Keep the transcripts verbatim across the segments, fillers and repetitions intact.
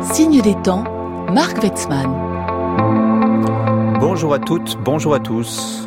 Signe des temps, Marc Wetzmann. Bonjour à toutes, bonjour à tous.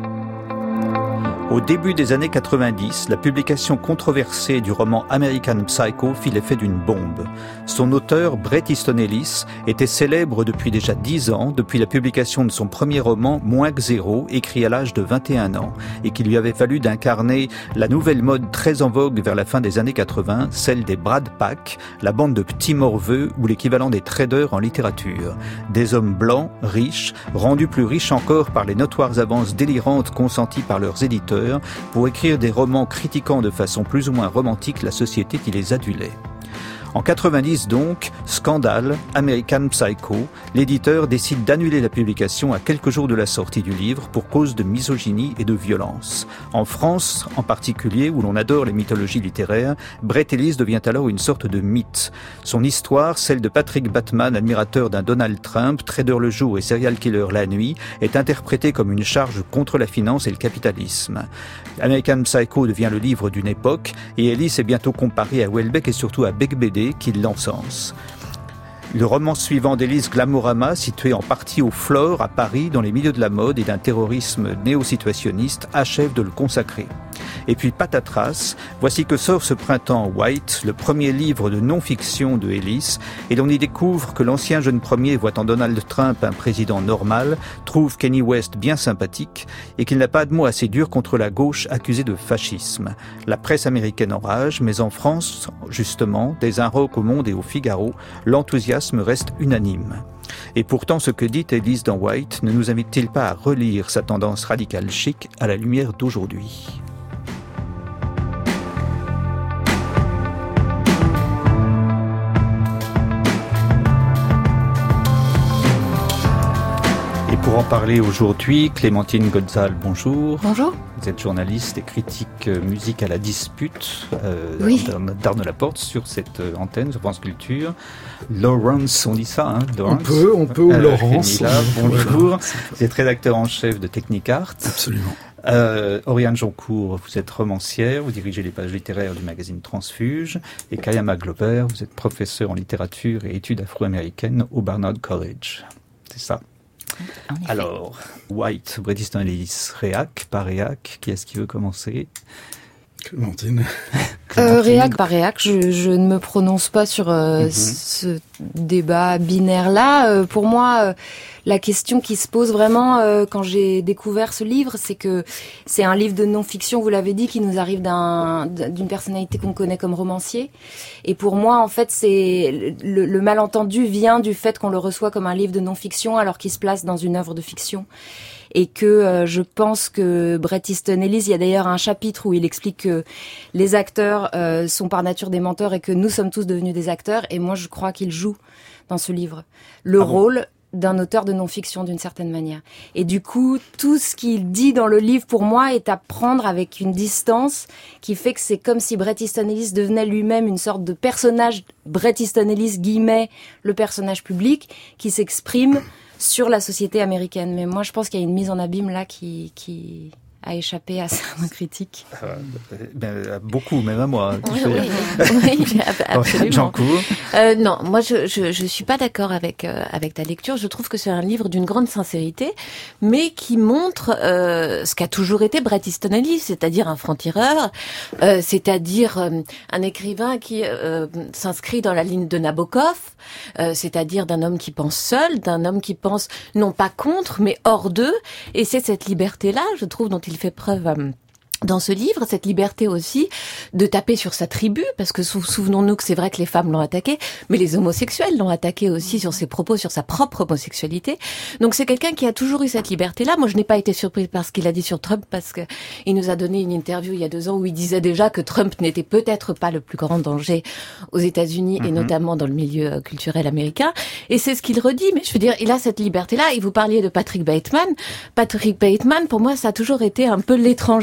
Au début des années quatre-vingt-dix, la publication controversée du roman American Psycho fit l'effet d'une bombe. Son auteur, Bret Easton Ellis, était célèbre depuis déjà dix ans, depuis la publication de son premier roman Moins que zéro, écrit à l'âge de vingt et un ans, et qui lui avait fallu d'incarner la nouvelle mode très en vogue vers la fin des années quatre-vingts, celle des Brad Pack, la bande de petits morveux ou l'équivalent des traders en littérature. Des hommes blancs, riches, rendus plus riches encore par les notoires avances délirantes consenties par leurs éditeurs, pour écrire des romans critiquant de façon plus ou moins romantique la société qui les adulait. En quatre-vingt-dix donc, scandale, American Psycho, l'éditeur décide d'annuler la publication à quelques jours de la sortie du livre pour cause de misogynie et de violence. En France, en particulier, où l'on adore les mythologies littéraires, Bret Ellis devient alors une sorte de mythe. Son histoire, celle de Patrick Bateman, admirateur d'un Donald Trump, trader le jour et serial killer la nuit, est interprétée comme une charge contre la finance et le capitalisme. American Psycho devient le livre d'une époque et Ellis est bientôt comparé à Houellebecq et surtout à Beck B D qui l'encense. Le roman suivant d'Ellis, Glamourama, situé en partie au Flore, à Paris, dans les milieux de la mode et d'un terrorisme néo-situationniste, achève de le consacrer. Et puis patatras, voici que sort ce printemps White, le premier livre de non-fiction de Ellis, et l'on y découvre que l'ancien jeune premier voit en Donald Trump un président normal, trouve Kanye West bien sympathique, et qu'il n'a pas de mots assez durs contre la gauche accusée de fascisme. La presse américaine enrage, mais en France, justement, des Inrocks au Monde et au Figaro, l'enthousiasme reste unanime. Et pourtant, ce que dit Ellis dans White ne nous invite-t-il pas à relire sa tendance radicale chic à la lumière d'aujourd'hui ? Et pour en parler aujourd'hui, Clémentine Gonzal, bonjour. Bonjour. Vous êtes journaliste et critique musique à la dispute euh, oui. d'Arnaud Laporte sur cette euh, antenne, sur France Culture. Laurence, on dit ça, hein Laurence. On peut, on peut, ou euh, Laurence. Là, bonjour. Vous êtes rédacteur en chef de Technicart. Absolument. Euh, Oriane Joncourt, vous êtes romancière, vous dirigez les pages littéraires du magazine Transfuge. Et Kayama Glover, vous êtes professeur en littérature et études afro-américaines au Barnard College. C'est ça. Alors, White, Bret Easton Ellis, réac, pas réac, qui est-ce qui veut commencer ? Clémentine. Euh, réac, pas réac, je, je ne me prononce pas sur euh, mm-hmm. ce débat binaire-là. Euh, pour moi, euh, la question qui se pose vraiment euh, quand j'ai découvert ce livre, c'est que c'est un livre de non-fiction, vous l'avez dit, qui nous arrive d'un, d'une personnalité qu'on connaît comme romancier. Et pour moi, en fait, c'est le, le malentendu vient du fait qu'on le reçoit comme un livre de non-fiction alors qu'il se place dans une œuvre de fiction. Et que euh, je pense que Bret Easton Ellis, il y a d'ailleurs un chapitre où il explique que les acteurs euh, sont par nature des menteurs et que nous sommes tous devenus des acteurs. Et moi, je crois qu'il joue dans ce livre le ah rôle bon d'un auteur de non-fiction d'une certaine manière. Et du coup, tout ce qu'il dit dans le livre, pour moi, est à prendre avec une distance qui fait que c'est comme si Bret Easton Ellis devenait lui-même une sorte de personnage, Bret Easton Ellis, guillemets, le personnage public, qui s'exprime sur la société américaine. Mais moi, je pense qu'il y a une mise en abîme là qui, qui a échappé à certains critiques. Euh, ben, beaucoup, même à moi. Oui, oui, oui, absolument. Euh, non, moi, je, je, je suis pas d'accord avec euh, avec ta lecture. Je trouve que c'est un livre d'une grande sincérité, mais qui montre euh, ce qu'a toujours été Bret Easton Ellis, c'est-à-dire un franc-tireur, euh, c'est-à-dire euh, un écrivain qui euh, s'inscrit dans la ligne de Nabokov, euh, c'est-à-dire d'un homme qui pense seul, d'un homme qui pense non pas contre, mais hors d'eux. Et c'est cette liberté-là, je trouve, dont il fait preuve euh, dans ce livre, cette liberté aussi de taper sur sa tribu, parce que souvenons-nous que c'est vrai que les femmes l'ont attaqué, mais les homosexuels l'ont attaqué aussi sur ses propos, sur sa propre homosexualité. Donc c'est quelqu'un qui a toujours eu cette liberté-là. Moi, je n'ai pas été surprise par ce qu'il a dit sur Trump, parce que il nous a donné une interview il y a deux ans où il disait déjà que Trump n'était peut-être pas le plus grand danger aux États-Unis, mm-hmm. et notamment dans le milieu culturel américain. Et c'est ce qu'il redit. Mais je veux dire, il a cette liberté-là. Et vous parliez de Patrick Bateman. Patrick Bateman, pour moi, ça a toujours été un peu l'étranger. Vous voyez,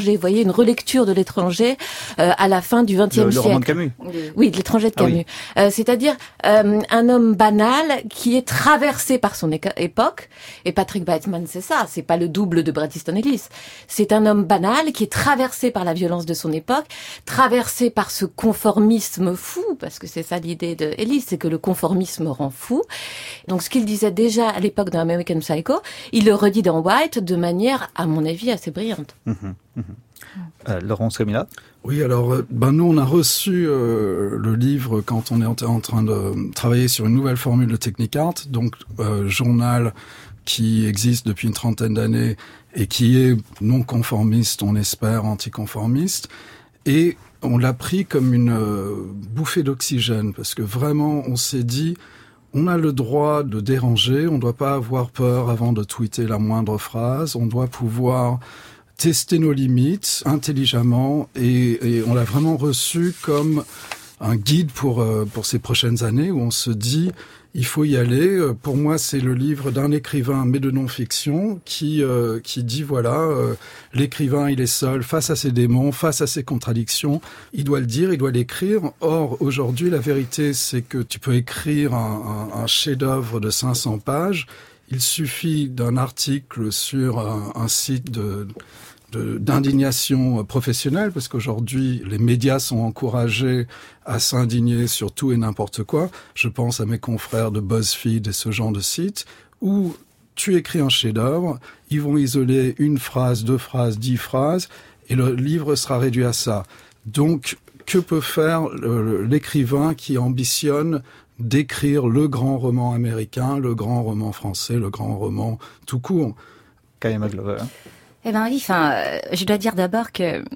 une relecture de l'étranger euh, à la fin du vingtième siècle. Le roman de Camus. Oui, de l'étranger de Camus. Ah oui. euh, c'est-à-dire euh, un homme banal qui est traversé par son é- époque. Et Patrick Bateman, c'est ça. C'est pas le double de Bret Easton Ellis. C'est un homme banal qui est traversé par la violence de son époque, traversé par ce conformisme fou, parce que c'est ça l'idée de Ellis, c'est que le conformisme rend fou. Donc ce qu'il disait déjà à l'époque dans American Psycho, il le redit dans White de manière, à mon avis, assez brillante. Mmh, mmh. Euh, Laurence Camilla. Oui, alors, ben nous, on a reçu euh, le livre quand on est en, en train de travailler sur une nouvelle formule de Technicart, donc euh, journal qui existe depuis une trentaine d'années et qui est non conformiste, on espère, anticonformiste. Et on l'a pris comme une euh, bouffée d'oxygène, parce que vraiment, on s'est dit, on a le droit de déranger, on ne doit pas avoir peur avant de tweeter la moindre phrase, on doit pouvoir tester nos limites intelligemment, et, et on l'a vraiment reçu comme un guide pour, euh, pour ces prochaines années, où on se dit, il faut y aller. Pour moi, c'est le livre d'un écrivain, mais de non-fiction, qui euh, qui dit, voilà, euh, l'écrivain, il est seul face à ses démons, face à ses contradictions. Il doit le dire, il doit l'écrire. Or, aujourd'hui, la vérité, c'est que tu peux écrire un, un, un chef-d'œuvre de cinq cents pages. Il suffit d'un article sur un, un site de... De, d'indignation professionnelle, parce qu'aujourd'hui, les médias sont encouragés à s'indigner sur tout et n'importe quoi. Je pense à mes confrères de BuzzFeed et ce genre de sites, où tu écris un chef-d'œuvre, ils vont isoler une phrase, deux phrases, dix phrases, et le livre sera réduit à ça. Donc, que peut faire le, l'écrivain qui ambitionne d'écrire le grand roman américain, le grand roman français, le grand roman tout court? Kaya Glover. Eh ben oui, enfin, euh, je dois dire d'abord que euh,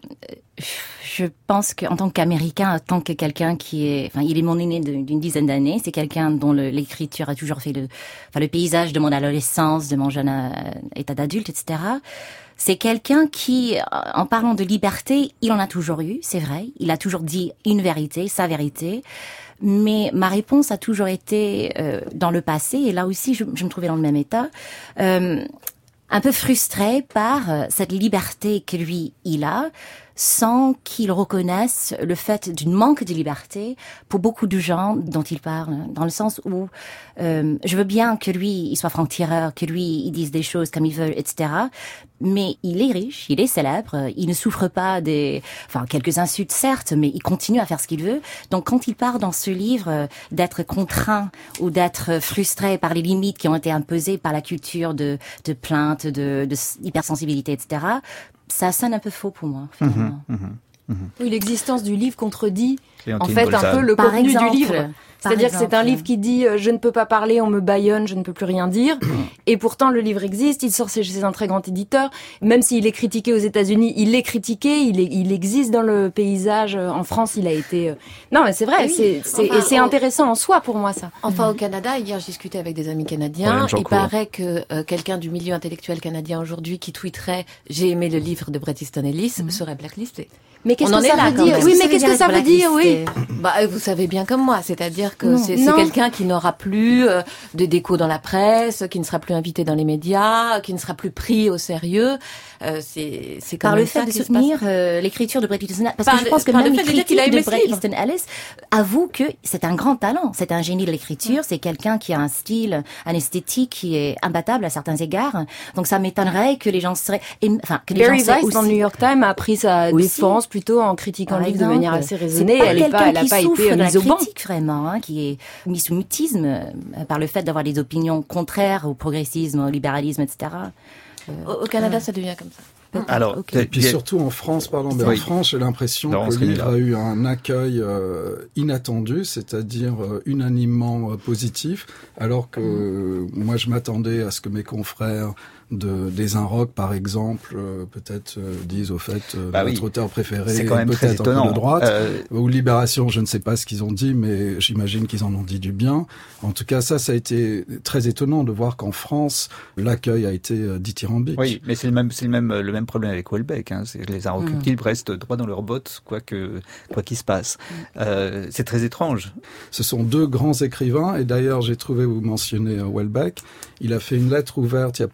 je pense qu'en tant qu'Américain, en tant que quelqu'un qui est, enfin, il est mon aîné de, d'une dizaine d'années, c'est quelqu'un dont le, l'écriture a toujours fait le, enfin, le paysage de mon adolescence, de mon jeune euh, état d'adulte, et cetera. C'est quelqu'un qui, en parlant de liberté, il en a toujours eu, c'est vrai. Il a toujours dit une vérité, sa vérité. Mais ma réponse a toujours été, euh, dans le passé, et là aussi, je, je me trouvais dans le même état, euh, un peu frustré par cette liberté que lui, il a, sans qu'il reconnaisse le fait d'une manque de liberté pour beaucoup de gens dont il parle, dans le sens où euh, je veux bien que lui, il soit franc-tireur, que lui, il dise des choses comme il veut, et cetera. Mais il est riche, il est célèbre, il ne souffre pas des, enfin, quelques insultes certes, mais il continue à faire ce qu'il veut. Donc quand il part dans ce livre d'être contraint ou d'être frustré par les limites qui ont été imposées par la culture de, de plainte, de, de hypersensibilité, et cetera, ça sonne un peu faux pour moi, finalement. Mmh, mmh, mmh. Oui, l'existence du livre contredit, Léontine en fait, Bolzan. un peu le Par contenu exemple, du livre. C'est-à-dire exemple, que c'est un livre qui dit euh, « je ne peux pas parler, on me bâillonne, je ne peux plus rien dire ». Et pourtant, le livre existe, il sort chez un très grand éditeur. Même s'il est critiqué aux États-Unis, il est critiqué, il, est, il existe dans le paysage. En France, il a été... Non, mais c'est vrai, oui. c'est, c'est, enfin, et c'est au... intéressant en soi pour moi, ça. Enfin, au Canada, hier, je discutais avec des amis canadiens. Ouais, il paraît que euh, quelqu'un du milieu intellectuel canadien aujourd'hui qui tweeterait « j'ai aimé le livre de Bret Easton Ellis mm-hmm. » serait blacklisté. Mais qu'est-ce que ça là, veut dire? Oui, mais qu'est-ce que ça veut dire? Oui. Bah, vous savez bien comme moi, c'est-à-dire que non, c'est, c'est quelqu'un qui n'aura plus euh, de déco dans la presse, qui ne sera plus invité dans les médias, qui ne sera plus pris au sérieux. Euh, c'est, c'est par le fait de soutenir euh, l'écriture de Bret Easton Ellis, parce par que je pense que le, même les critiques de de Bret Easton Ellis avouent que c'est un grand talent, c'est un génie de l'écriture, mmh. c'est quelqu'un qui a un style, un esthétique qui est imbattable à certains égards. Donc ça m'étonnerait que les gens seraient, enfin que les Barry gens Weiss aussi... dans le New York Times a pris sa aussi. défense plutôt en critiquant le livre de manière assez raisonnée. C'est elle n'est pas, elle n'a pas été mise au banc. Critique vraiment, hein, qui est mis sous mutisme euh, par le fait d'avoir des opinions contraires au progressisme, au libéralisme, et cetera. Euh, au, au Canada, euh, ça devient comme ça. Alors, okay. Et puis surtout en France, pardon, mais oui. en France, j'ai l'impression non, que le livre a eu un accueil euh, inattendu, c'est-à-dire euh, unanimement euh, positif, alors que euh, moi je m'attendais à ce que mes confrères de des Inrocks, par exemple, euh, peut-être euh, disent au fait euh, bah votre oui. auteur préféré c'est quand même peut-être très étonnant. Un peu de droite, euh... ou Libération, je ne sais pas ce qu'ils ont dit, mais j'imagine qu'ils en ont dit du bien. En tout cas, ça, ça a été très étonnant de voir qu'en France, l'accueil a été euh, dithyrambique. Oui, mais c'est le même, c'est le même, le même problème avec Houellebecq. Hein. C'est que les Inrecuptibles mmh. restent droit dans leurs bottes, quoi que quoi qu'il se passe. Mmh. Euh, c'est très étrange. Ce sont deux grands écrivains, et d'ailleurs, j'ai trouvé, vous mentionnez euh, Houellebecq, il a fait une lettre ouverte il n'y a pas si longtemps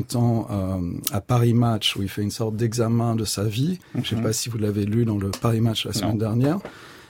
temps euh, à Paris Match, où il fait une sorte d'examen de sa vie. Mm-hmm. Je ne sais pas si vous l'avez lu dans le Paris Match la semaine non. dernière.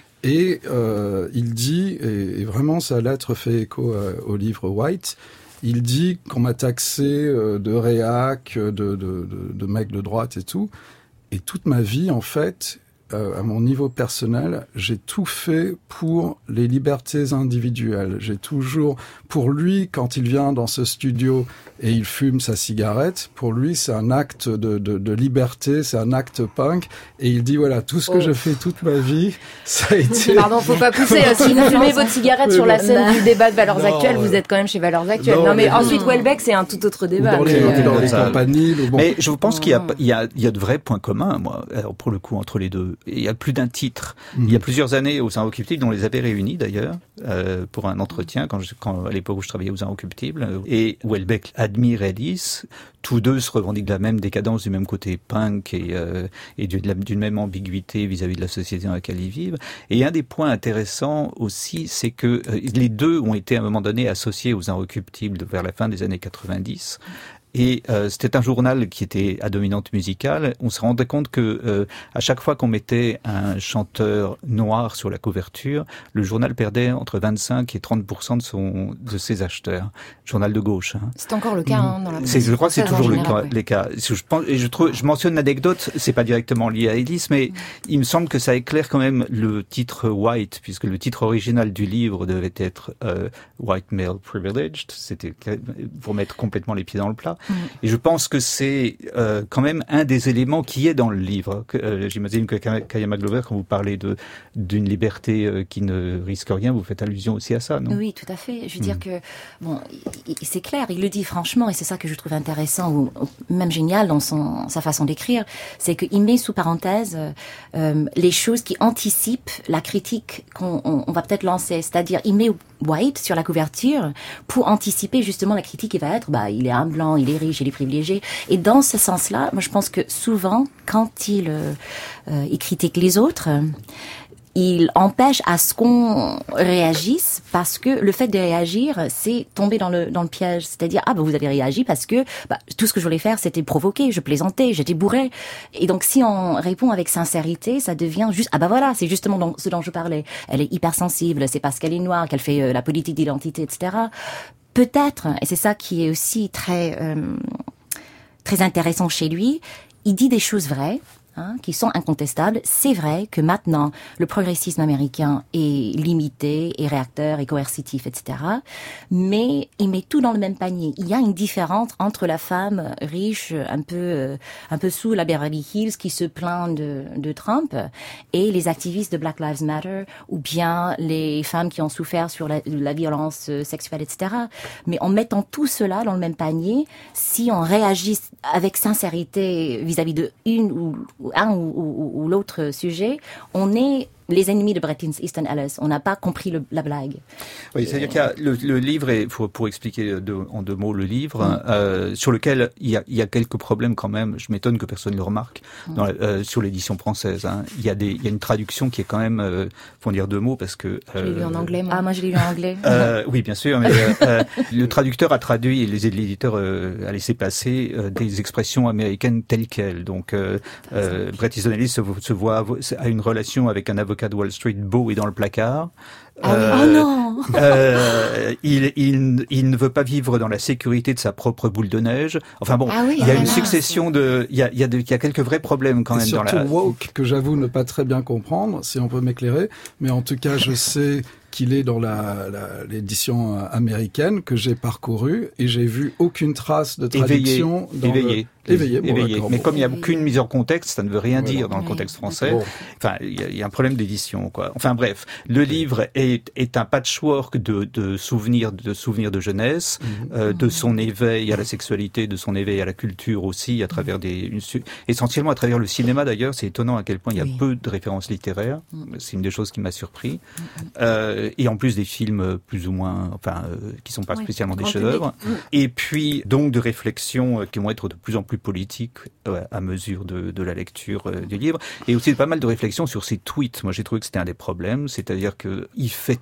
Et euh, il dit, et, et vraiment sa lettre fait écho euh, au livre White, il dit qu'on m'a taxé euh, de réac, de, de, de, de mec de droite et tout. Et toute ma vie, en fait, euh, à mon niveau personnel, j'ai tout fait pour les libertés individuelles. J'ai toujours, pour lui, quand il vient dans ce studio et il fume sa cigarette, pour lui, c'est un acte de, de, de liberté, c'est un acte punk. Et il dit, voilà, tout ce que oh. je fais toute ma vie, ça a été... Pardon, faut pas pousser. Si vous fumez votre cigarette sur la scène du débat de Valeurs non, Actuelles, vous êtes quand même chez Valeurs Actuelles. Non, non mais, mais ensuite, Houellebecq, c'est un tout autre débat. Dans les, mais, dans les compagnies. Bon. Mais je pense qu'il y a, il y a, il y a de vrais points communs, moi, alors pour le coup, entre les deux. Il y a plus d'un titre. Mmh. Il y a plusieurs années aux Inrecuptibles, dont on les avait réunis d'ailleurs, euh, pour un entretien, quand, je, quand à l'époque où je travaillais aux Inrecuptibles. Et Houellebecq admire Ellis. Tous deux se revendiquent de la même décadence, du même côté punk et, euh, et d'une, d'une même ambiguïté vis-à-vis de la société dans laquelle ils vivent. Et un des points intéressants aussi, c'est que euh, les deux ont été à un moment donné associés aux Inrecuptibles vers la fin des années quatre-vingt-dix. Et euh, c'était un journal qui était à dominante musicale. On se rendait compte que euh, à chaque fois qu'on mettait un chanteur noir sur la couverture, le journal perdait entre vingt-cinq et trente pour cent de son de ses acheteurs. Journal de gauche. Hein. C'est encore le cas hein, dans la. C'est, je crois que c'est toujours le cas, oui. les cas. Je pense, et je trouve, je mentionne l'anecdote. C'est pas directement lié à Ellis, mais il me semble que ça éclaire quand même le titre White, puisque le titre original du livre devait être euh, White Male Privileged. C'était pour mettre complètement les pieds dans le plat. Mmh. Et je pense que c'est euh, quand même un des éléments qui est dans le livre. Que, euh, j'imagine que Kayama Glover, quand vous parlez de d'une liberté euh, qui ne risque rien, vous faites allusion aussi à ça, non ? Oui, tout à fait. Je veux mmh. dire que bon, il, il, c'est clair, il le dit franchement, et c'est ça que je trouve intéressant ou, ou même génial dans son sa façon d'écrire, c'est qu'il met sous parenthèse euh, les choses qui anticipent la critique qu'on on, on va peut-être lancer. C'est-à-dire, il met White sur la couverture pour anticiper justement la critique qui va être, bah, il est un blanc, il est riche, il est privilégié. Et dans ce sens-là, moi je pense que souvent, quand il, euh, il critique les autres, il empêche à ce qu'on réagisse parce que le fait de réagir, c'est tomber dans le dans le piège. C'est-à-dire, ah, bah, vous avez réagi parce que bah, tout ce que je voulais faire, c'était provoquer, je plaisantais, j'étais bourré. Et donc, si on répond avec sincérité, ça devient juste, ah bah voilà, c'est justement dans, ce dont je parlais. Elle est hypersensible, c'est parce qu'elle est noire qu'elle fait euh, la politique d'identité, et cetera. Peut-être, et c'est ça qui est aussi très euh, très intéressant chez lui, il dit des choses vraies, hein, qui sont incontestables. C'est vrai que maintenant, le progressisme américain est limité, est réacteur, est coercitif, et cetera. Mais il met tout dans le même panier. Il y a une différence entre la femme riche, un peu, euh, un peu sous la Beverly Hills, qui se plaint de, de Trump, et les activistes de Black Lives Matter, ou bien les femmes qui ont souffert sur la, la violence sexuelle, et cetera. Mais en mettant tout cela dans le même panier, si on réagit avec sincérité vis-à-vis de une ou un ou, ou, ou l'autre sujet, on est les ennemis de Bret Easton Ellis. On n'a pas compris le, la blague. Oui, c'est-à-dire qu'il y a le, le livre, et pour, pour expliquer de, en deux mots le livre, mm. euh, sur lequel il y, a, il y a quelques problèmes quand même. Je m'étonne que personne ne le remarque. Mm. Dans la, euh, sur l'édition française, hein. il y a des, il y a une traduction qui est quand même, euh, faut dire deux mots parce que. Euh, je l'ai lu en anglais. Moi. Ah, moi je l'ai lu en anglais. Euh, oui, bien sûr, mais euh, le traducteur a traduit et les, l'éditeur euh, a laissé passer euh, des expressions américaines telles quelles. Donc, euh, euh, Bret Easton Ellis se, se voit a une relation avec un avocat de Wall Street beau et dans le placard. Ah euh, oh non euh, il, il, il ne veut pas vivre dans la sécurité de sa propre boule de neige. Enfin bon, ah oui, il y a ah une là, succession c'est... de, il y a, il y a, de, il y a quelques vrais problèmes quand et même dans la. Surtout woke que j'avoue ne pas très bien comprendre, si on peut m'éclairer. Mais en tout cas, je sais qu'il est dans la, la, l'édition américaine que j'ai parcourue et j'ai vu aucune trace de traduction. Éveillé. Dans Éveillé. Le... Éveillé. Bon, Éveillé. Mais bon. comme il n'y a aucune mise en contexte, ça ne veut rien voilà. dire dans le contexte français. Bon. Enfin, il y, a, il y a un problème d'édition, quoi. Enfin bref, le livre est, est un patchwork de, de souvenirs, de souvenirs de jeunesse, mm-hmm. euh, de son éveil à la sexualité, de son éveil à la culture aussi, à travers des, une, essentiellement à travers le cinéma d'ailleurs. C'est étonnant à quel point il y a oui. peu de références littéraires. Mm. C'est une des choses qui m'a surpris. Mm-hmm. Euh, et en plus des films plus ou moins, enfin, euh, qui sont pas oui, spécialement des chefs-d'œuvre. Mm. Et puis donc de réflexions euh, qui vont être de plus en plus politiques euh, à mesure de, de la lecture euh, du livre, et aussi pas mal de réflexions sur ses tweets. Moi, j'ai trouvé que c'était un des problèmes, c'est-à-dire que il fait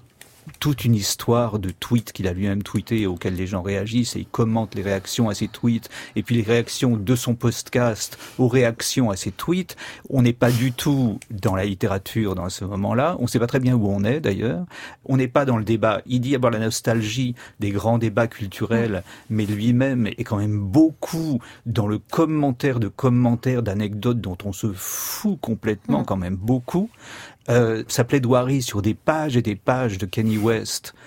toute une histoire de tweets qu'il a lui-même tweetés et auxquels les gens réagissent et il commente les réactions à ses tweets et puis les réactions de son podcast aux réactions à ses tweets. On n'est pas du tout dans la littérature dans ce moment-là. On ne sait pas très bien où on est d'ailleurs. On n'est pas dans le débat. Il dit avoir la nostalgie des grands débats culturels, mais lui-même est quand même beaucoup dans le commentaire de commentaires d'anecdotes dont on se fout complètement, quand même beaucoup. Euh, sa plaidoirie sur des pages et des pages de Kanye West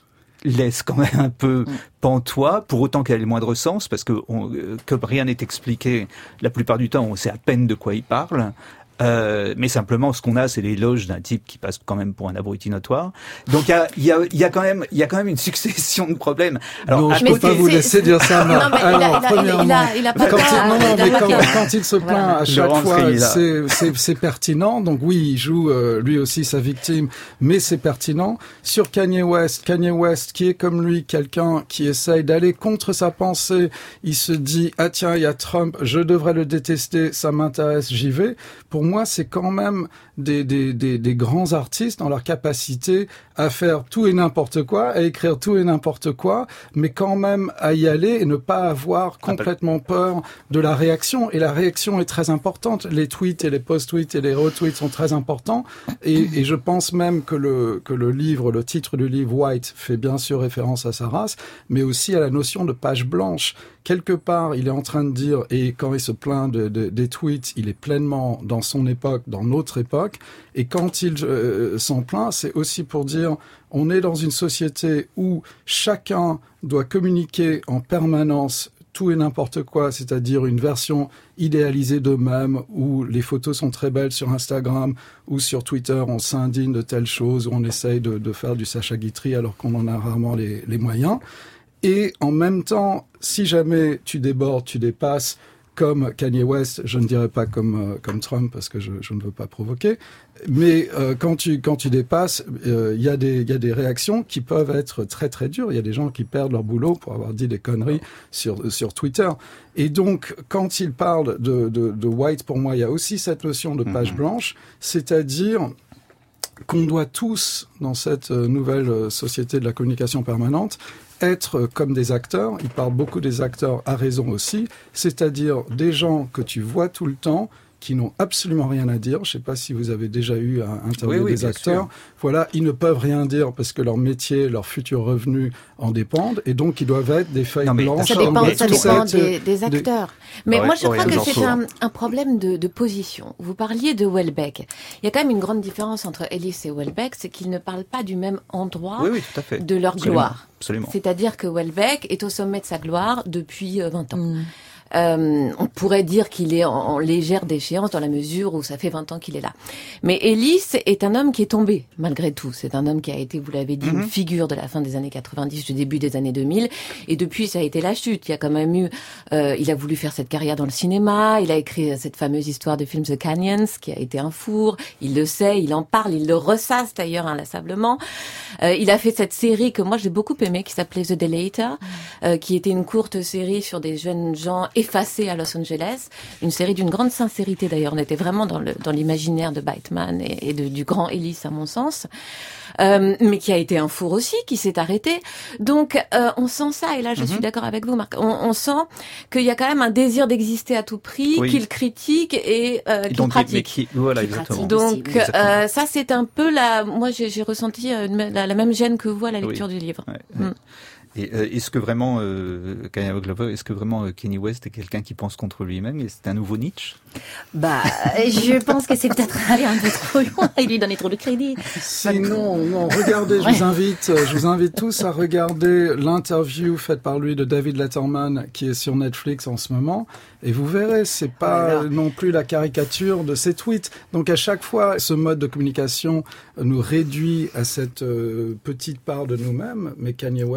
laisse quand même un peu pantois, pour autant qu'elle ait le moindre sens, parce que, on, que rien n'est expliqué. La plupart du temps, on sait à peine de quoi il parle. Euh, mais simplement, ce qu'on a, c'est l'éloge d'un type qui passe quand même pour un abruti notoire. Donc, il y a, il y a, il y a quand même, il y a quand même une succession de problèmes. Alors, non, je peux pas vous laisser dire ça. Non, mais Alors, il a, premièrement, il a, il a pas quand, il, non, non, mais quand, quand il se plaint voilà. à chaque fois, c'est, c'est, c'est pertinent. Donc oui, il joue euh, lui aussi sa victime, mais c'est pertinent. Sur Kanye West, Kanye West, qui est comme lui quelqu'un qui essaye d'aller contre sa pensée, il se dit ah tiens, il y a Trump, je devrais le détester, ça m'intéresse, j'y vais. Pour moi, c'est quand même des, des, des, des grands artistes dans leur capacité à faire tout et n'importe quoi, à écrire tout et n'importe quoi, mais quand même à y aller et ne pas avoir complètement peur de la réaction. Et la réaction est très importante. Les tweets et les post-tweets et les retweets sont très importants. Et, et je pense même que le, que le livre, le titre du livre White fait bien sûr référence à sa race, mais aussi à la notion de page blanche. Quelque part, il est en train de dire, et quand il se plaint de, de, des tweets, il est pleinement dans son époque, dans notre époque, et quand il euh, s'en plaint, c'est aussi pour dire, on est dans une société où chacun doit communiquer en permanence tout et n'importe quoi, c'est-à-dire une version idéalisée d'eux-mêmes, où les photos sont très belles sur Instagram, ou sur Twitter, on s'indigne de telles choses, où on essaye de, de faire du Sacha Guitry alors qu'on en a rarement les, les moyens. Et en même temps, si jamais tu débordes, tu dépasses, comme Kanye West, je ne dirais pas comme euh, comme Trump parce que je, je ne veux pas provoquer, mais euh, quand tu quand tu dépasses, il euh, y a des il y a des réactions qui peuvent être très très dures. Il y a des gens qui perdent leur boulot pour avoir dit des conneries sur sur Twitter. Et donc quand il parle de de, de White, pour moi, il y a aussi cette notion de page blanche, c'est-à-dire qu'on doit tous, dans cette nouvelle société de la communication permanente, être comme des acteurs. Il parle beaucoup des acteurs à raison aussi, c'est-à-dire des gens que tu vois tout le temps, qui n'ont absolument rien à dire. Je ne sais pas si vous avez déjà eu à interviewer oui, oui, des acteurs. Sûr. Voilà, ils ne peuvent rien dire parce que leur métier, leur futur revenu en dépendent, et donc ils doivent être des feuilles non, blanches. Ça dépend, ça dépend des, des acteurs. Des... Mais ouais, moi, je ouais, crois que c'est un, un problème de, de position. Vous parliez de Houellebecq. Il y a quand même une grande différence entre Ellis et Houellebecq, c'est qu'ils ne parlent pas du même endroit oui, oui, tout à fait. de leur Absolument. gloire. Absolument. C'est-à-dire que Houellebecq est au sommet de sa gloire depuis vingt ans. Mm. Euh, on pourrait dire qu'il est en, en légère déchéance dans la mesure où ça fait vingt ans qu'il est là. Mais Ellis est un homme qui est tombé, malgré tout. C'est un homme qui a été, vous l'avez dit, mm-hmm. une figure de la fin des années quatre-vingt-dix, du début des années deux mille. Et depuis, ça a été la chute. Il y a quand même eu... Euh, il a voulu faire cette carrière dans le cinéma. Il a écrit cette fameuse histoire de film The Canyons, qui a été un four. Il le sait, il en parle, il le ressasse d'ailleurs inlassablement. Euh, il a fait cette série que moi j'ai beaucoup aimée, qui s'appelait The Delator, euh, qui était une courte série sur des jeunes gens effacé à Los Angeles, une série d'une grande sincérité d'ailleurs, on était vraiment dans, le, dans l'imaginaire de Bateman et, et de, du grand Ellis à mon sens, euh, mais qui a été un four aussi, qui s'est arrêté. Donc euh, on sent ça, et là je mm-hmm. suis d'accord avec vous Marc, on, on sent qu'il y a quand même un désir d'exister à tout prix, oui. qu'il critique et euh, qu'il donc, pratique. Qui, voilà, exactement. Donc euh, ça c'est un peu la... Moi j'ai, j'ai ressenti euh, la, la même gêne que vous à la lecture oui. du livre. Ouais, ouais. Mm. Et euh, est-ce que vraiment, euh, Kanye Glover, est-ce que vraiment euh, Kanye West est quelqu'un qui pense contre lui-même et c'est un nouveau Nietzsche? Bah, je pense que c'est peut-être aller un peu trop loin. Il lui donnait trop de crédit. Sinon, non, regardez, je ouais. vous invite, je vous invite tous à regarder l'interview faite par lui de David Letterman qui est sur Netflix en ce moment. Et vous verrez, c'est pas voilà. non plus la caricature de ses tweets. Donc à chaque fois, ce mode de communication nous réduit à cette euh, petite part de nous-mêmes. Mais Kanye West vaut bien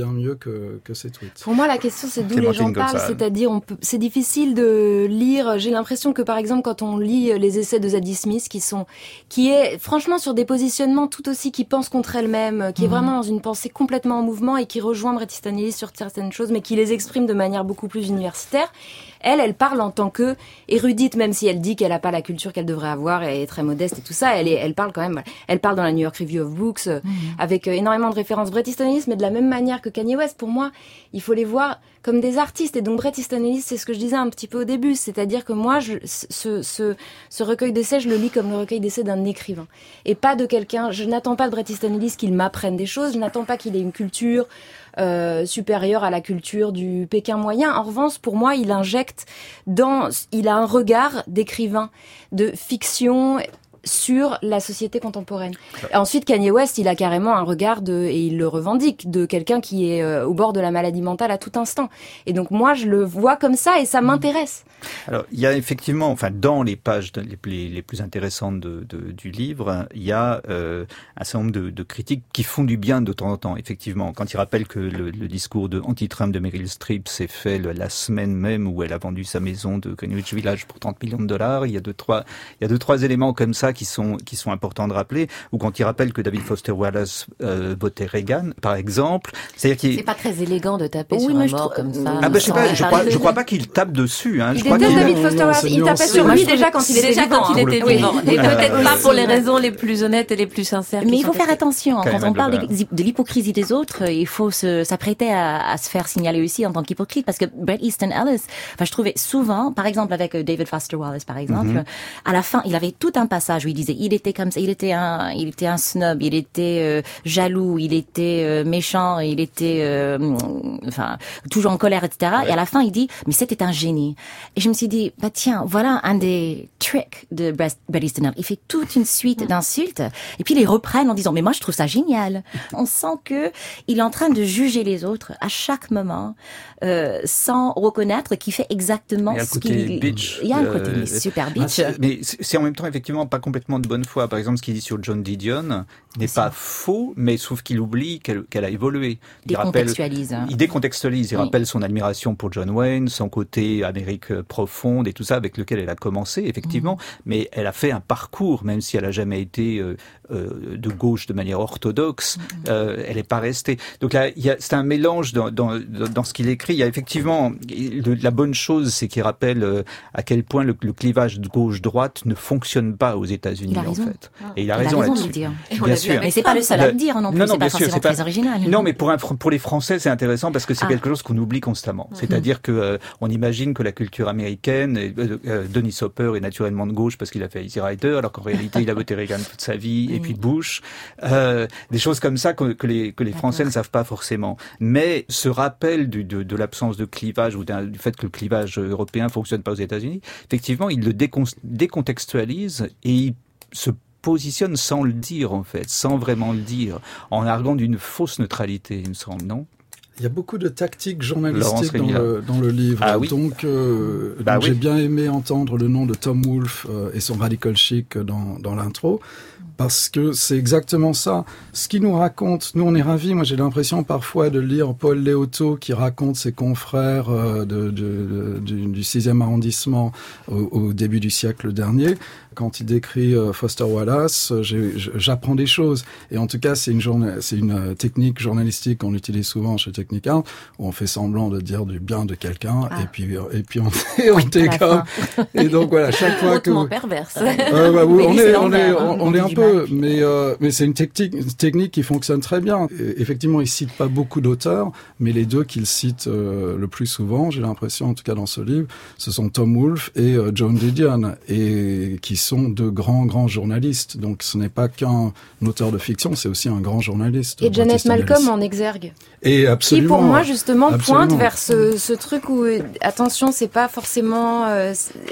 bien mieux que, que ses tweets. Pour moi, la question, c'est d'où les gens parlent. C'est-à-dire, on peut, c'est difficile de lire. J'ai l'impression que, par exemple, quand on lit les essais de Zadie Smith, qui sont, qui est, franchement, sur des positionnements tout aussi, qui pense contre elle-même, qui mmh. est vraiment dans une pensée complètement en mouvement et qui rejoint Bret Easton Ellis sur certaines choses, mais qui les exprime de manière beaucoup plus universitaire. Elle, elle parle en tant que érudite, même si elle dit qu'elle n'a pas la culture qu'elle devrait avoir, elle est très modeste et tout ça. Elle, est, elle parle quand même. Elle parle dans la New York Review of Books mmh. avec énormément de références Bret Easton Ellis, mais de la même manière que Kanye West. Pour moi, il faut les voir comme des artistes. Et donc Bret Easton Ellis, c'est ce que je disais un petit peu au début, c'est-à-dire que moi, je, ce, ce, ce recueil d'essais, je le lis comme le recueil d'essais d'un écrivain et pas de quelqu'un. Je n'attends pas de Bret Easton Ellis qu'il m'apprenne des choses. Je n'attends pas qu'il ait une culture Euh, supérieur à la culture du Pékin moyen. En revanche, pour moi, il injecte dans, il a un regard d'écrivain, de fiction sur la société contemporaine. Et ensuite, Kanye West, il a carrément un regard de, et il le revendique, de quelqu'un qui est euh, au bord de la maladie mentale à tout instant. Et donc moi, je le vois comme ça et ça m'intéresse. Alors, il y a effectivement, enfin, dans les pages les plus, les plus intéressantes de, de, du livre, il y a euh, un certain nombre de, de critiques qui font du bien de temps en temps. Effectivement, quand il rappelle que le, le discours de anti-Trump de Meryl Streep s'est fait le, la semaine même où elle a vendu sa maison de Greenwich Village pour trente millions de dollars, il y a deux trois, il y a deux trois éléments comme ça qui sont qui sont importants de rappeler, ou quand il rappelle que David Foster Wallace euh, votait Reagan, par exemple. C'est-à-dire qu'il c'est pas très élégant de taper oui, sur un mort comme ça. Ah ben je sais pas, je crois, je crois pas qu'il tape dessus. Hein. Il je crois était qu'il... David Foster Wallace, il tapait sur lui déjà quand il était déjà vivant. Quand il était vivant. Et peut-être pas pour les raisons les plus honnêtes et les plus sincères. Mais il faut faire attention quand on parle de, de l'hypocrisie des autres. Il faut se s'apprêter à, à se faire signaler aussi en tant qu'hypocrite, parce que Bret Easton Ellis, enfin je trouvais souvent, par exemple avec David Foster Wallace par exemple, mm-hmm. à la fin il avait tout un passage où il disait il était comme ça, il était un, il était un snob, il était euh, jaloux, il était euh, méchant, il était, euh, enfin, toujours en colère, et cetera. Ouais. Et à la fin, il dit, mais c'était un génie. Et je me suis dit, bah tiens, voilà un des tricks de Bret Easton Ellis. Il fait toute une suite ouais. d'insultes, et puis ils les reprennent en disant, mais moi je trouve ça génial. On sent que il est en train de juger les autres à chaque moment, euh, sans reconnaître qu'il fait exactement ce qu'il. Bitch, il y a un côté euh, super bitch. Ah, mais c'est en même temps effectivement pas complètement de bonne foi. Par exemple, ce qu'il dit sur Joan Didion n'est pas faux, mais sauf qu'il oublie qu'elle, qu'elle a évolué. Il décontextualise. Rappelle, il décontextualise. Il oui. rappelle son admiration pour John Wayne, son côté Amérique profonde et tout ça avec lequel elle a commencé, effectivement. Mmh. Mais elle a fait un parcours, même si elle a jamais été euh, euh, de gauche de manière orthodoxe. Mmh. Euh, elle n'est pas restée. Donc là, il y a, c'est un mélange dans, dans, dans ce qu'il écrit. Il y a effectivement le, la bonne chose, c'est qu'il rappelle euh, à quel point le, le clivage de gauche-droite ne fonctionne pas aux États-Unis, en fait. Et il a il raison, a raison là-dessus. De dire. Bien sûr. Mais c'est pas le seul à le dire non plus. Non, non, c'est bien pas sûr, c'est pas très original. Non, mais pour un, pour les Français, c'est intéressant parce que c'est ah. quelque chose qu'on oublie constamment. Mm-hmm. C'est-à-dire que euh, on imagine que la culture américaine, euh, euh, Dennis Hopper est naturellement de gauche parce qu'il a fait Easy Rider, alors qu'en réalité il a voté Reagan toute sa vie, mm. et puis Bush, euh, des choses comme ça que, que les que les Français D'accord. ne savent pas forcément. Mais ce rappel du, de, de l'absence de clivage ou du fait que le clivage européen fonctionne pas aux États-Unis, effectivement, il le décon- décontextualise et il se positionne sans le dire, en fait, sans vraiment le dire, en arguant d'une fausse neutralité, il me semble, non ? Il y a beaucoup de tactiques journalistiques dans le, dans le livre. Ah, oui. Donc, euh, bah, donc oui. j'ai bien aimé entendre le nom de Tom Wolfe euh, et son radical chic dans, dans l'intro. Parce que c'est exactement ça. Ce qu'il nous raconte, nous on est ravis, moi j'ai l'impression parfois de lire Paul Léoto qui raconte ses confrères euh, de, de, de, du, du sixième arrondissement au, au début du siècle dernier. Quand il décrit euh, Foster Wallace, j'ai, j'apprends des choses. Et en tout cas, c'est une, journa- c'est une technique journalistique qu'on utilise souvent chez Technicart, où on fait semblant de dire du bien de quelqu'un, ah. et puis et puis on, et on dégomme. Et donc voilà, chaque fois que hautement perverse. Euh, bah, oui, on, est, on est on, on est un peu, mais euh, mais c'est une technique une technique qui fonctionne très bien. Et, effectivement, il cite pas beaucoup d'auteurs, mais les deux qu'il cite euh, le plus souvent, j'ai l'impression, en tout cas dans ce livre, ce sont Tom Wolfe et euh, Joan Didion, et qui sont de grands, grands journalistes. Donc, ce n'est pas qu'un auteur de fiction, c'est aussi un grand journaliste. Et Janet Malcolm en exergue. Et absolument. Qui, pour moi, justement, absolument. pointe vers ce, ce truc où, attention, c'est pas forcément... Euh,